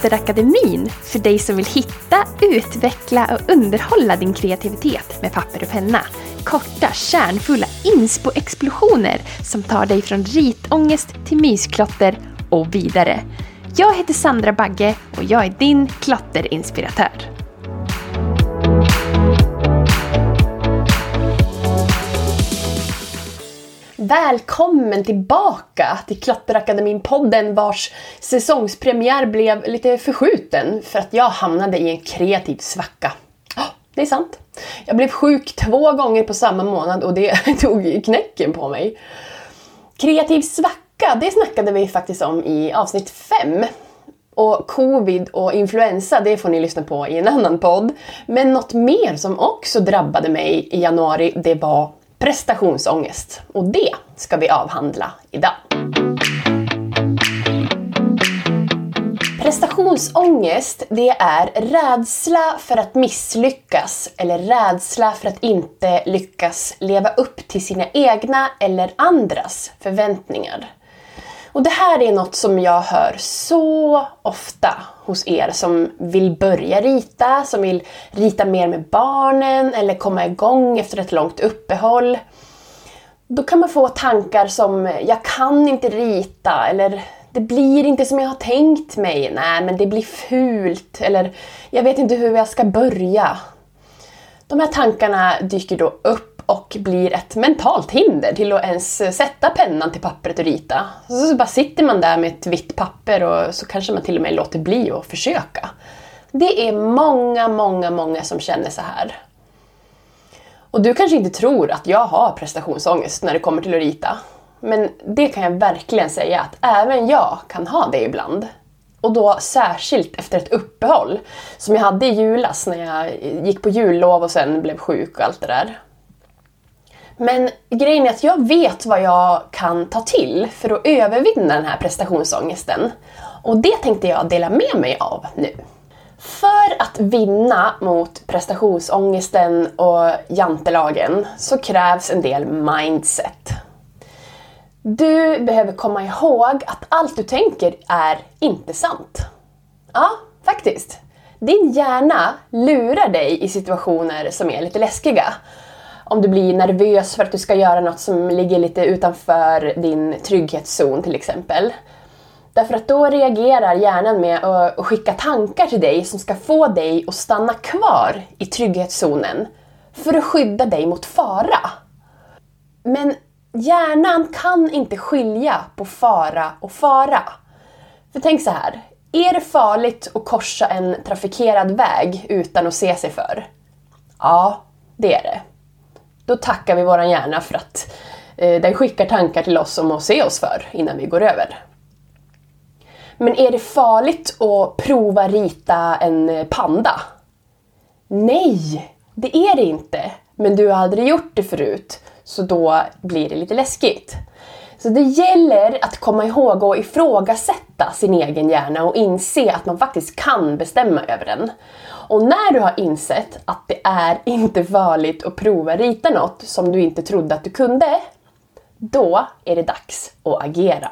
Klatterakademin för dig som vill hitta, utveckla och underhålla din kreativitet med papper och penna. Korta, kärnfulla inspo-explosioner som tar dig från ritångest till mysklotter och vidare. Jag heter Sandra Bagge och jag är din klotterinspiratör. Välkommen tillbaka till Klatterakademin-podden vars säsongspremiär blev lite förskjuten för att jag hamnade i en kreativ svacka. Det är sant. Jag blev sjuk 2 gånger på samma månad och det tog knäcken på mig. Kreativ svacka, det snackade vi faktiskt om i avsnitt 5. Och covid och influensa, det får ni lyssna på i en annan podd. Men något mer som också drabbade mig i januari, det var prestationsångest. Och det ska vi avhandla idag. Prestationsångest, det är rädsla för att misslyckas eller rädsla för att inte lyckas leva upp till sina egna eller andras förväntningar. Och det här är något som jag hör så ofta hos er som vill börja rita, som vill rita mer med barnen eller komma igång efter ett långt uppehåll. Då kan man få tankar som jag kan inte rita eller det blir inte som jag har tänkt mig. Nej, men det blir fult eller jag vet inte hur jag ska börja. De här tankarna dyker då upp och blir ett mentalt hinder till att ens sätta pennan till pappret och rita. Så bara sitter man där med ett vitt papper och så kanske man till och med låter bli att försöka. Det är många som känner så här. Och du kanske inte tror att jag har prestationsångest när det kommer till att rita. Men det kan jag verkligen säga att även jag kan ha det ibland. Och då särskilt efter ett uppehåll som jag hade i julas när jag gick på jullov och sen blev sjuk och allt det där. Men grejen är att jag vet vad jag kan ta till för att övervinna den här prestationsångesten. Och det tänkte jag dela med mig av nu. För att vinna mot prestationsångesten och jantelagen så krävs en del mindset. Du behöver komma ihåg att allt du tänker är inte sant. Ja, faktiskt. Din hjärna lurar dig i situationer som är lite läskiga. Om du blir nervös för att du ska göra något som ligger lite utanför din trygghetszon till exempel. Därför att då reagerar hjärnan med att skicka tankar till dig som ska få dig att stanna kvar i trygghetszonen för att skydda dig mot fara. Men hjärnan kan inte skilja på fara och fara. För tänk så här, är det farligt att korsa en trafikerad väg utan att se sig för? Ja, det är det. Då tackar vi våran hjärna för att den skickar tankar till oss om att se oss för innan vi går över. Men är det farligt att prova rita en panda? Nej, det är det inte. Men du har aldrig gjort det förut, så då blir det lite läskigt. Så det gäller att komma ihåg och ifrågasätta sin egen hjärna och inse att man faktiskt kan bestämma över den. Och när du har insett att det är inte farligt att prova rita något som du inte trodde att du kunde, då är det dags att agera.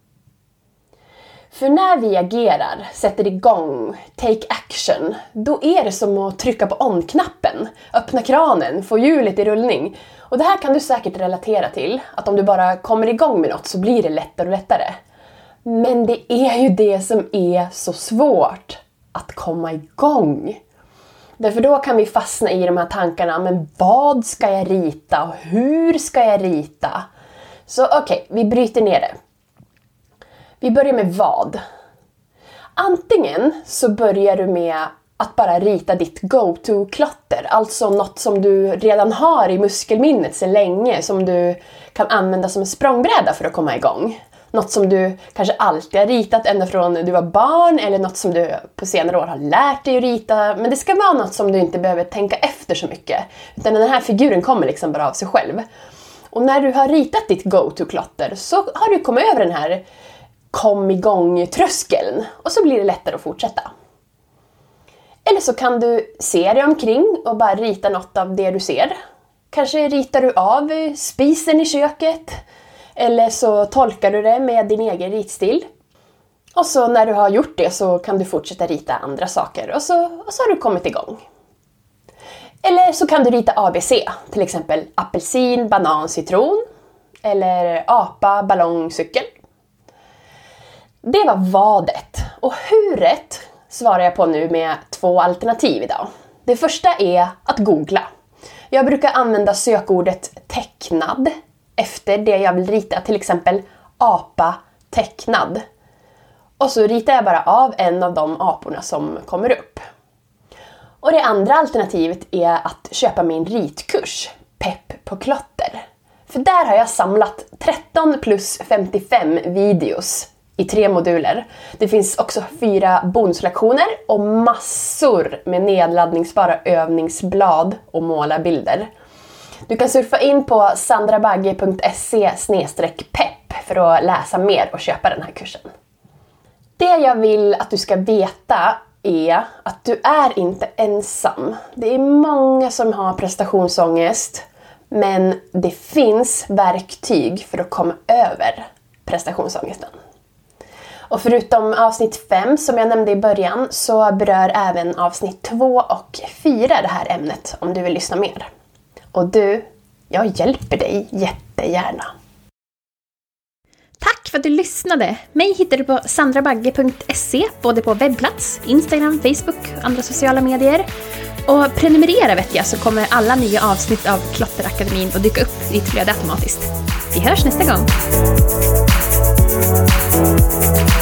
För när vi agerar, sätter igång, take action, då är det som att trycka på on-knappen, öppna kranen, få hjulet i rullning. Och det här kan du säkert relatera till, att om du bara kommer igång med något så blir det lättare och lättare. Men det är ju det som är så svårt, att komma igång. Därför då kan vi fastna i de här tankarna, men vad ska jag rita och hur ska jag rita? Så okej, vi bryter ner det. Vi börjar med vad. Antingen så börjar du med att bara rita ditt go-to-klotter. Alltså något som du redan har i muskelminnet sedan länge. Som du kan använda som en språngbräda för att komma igång. Något som du kanske alltid har ritat ända från du var barn. Eller något som du på senare år har lärt dig att rita. Men det ska vara något som du inte behöver tänka efter så mycket. Utan den här figuren kommer liksom bara av sig själv. Och när du har ritat ditt go-to-klotter så har du kommit över den här kom igång tröskeln. Och så blir det lättare att fortsätta. Eller så kan du se dig omkring och bara rita något av det du ser. Kanske ritar du av spisen i köket. Eller så tolkar du det med din egen ritstil. Och så när du har gjort det så kan du fortsätta rita andra saker och så har du kommit igång. Eller så kan du rita ABC, till exempel apelsin, banan, citron. Eller apa, ballong, cykel. Det var vadet. Och huret svarar jag på nu med 2 alternativ idag. Det första är att googla. Jag brukar använda sökordet tecknad efter det jag vill rita, till exempel apa tecknad. Och så ritar jag bara av en av de aporna som kommer upp. Och det andra alternativet är att köpa min ritkurs, Pepp på klotter. För där har jag samlat 13 plus 55 videos i 3 moduler. Det finns också 4 bonuslektioner och massor med nedladdningsbara övningsblad och målarbilder. Du kan surfa in på sandrabagge.se/pepp för att läsa mer och köpa den här kursen. Det jag vill att du ska veta är att du är inte ensam. Det är många som har prestationsångest, men det finns verktyg för att komma över prestationsångesten. Och förutom avsnitt 5 som jag nämnde i början så berör även avsnitt 2 och 4 det här ämnet om du vill lyssna mer. Och du, jag hjälper dig jättegärna. Tack för att du lyssnade. Mig hittar du på sandrabagge.se, både på webbplats, Instagram, Facebook och andra sociala medier. Och prenumerera vet jag, så kommer alla nya avsnitt av Klotterakademin att dyka upp i ditt flöde automatiskt. Vi hörs nästa gång!